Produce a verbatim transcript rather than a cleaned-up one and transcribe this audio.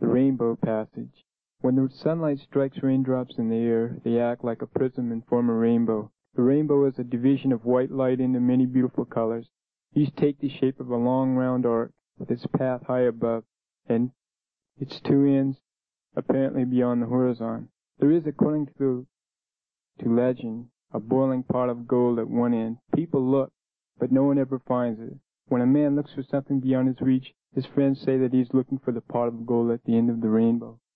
rainbow passage. When the sunlight strikes raindrops in the air, they act like a prism and form a rainbow. The rainbow is a division of white light into many beautiful colors. These take the shape of a long round arc with its path high above, and its two ends apparently beyond the horizon. There is, according to, to legend, a boiling pot of gold at one end. People look, but no one ever finds it. When a man looks for something beyond his reach, his friends say that he is looking for the pot of gold at the end of the rainbow.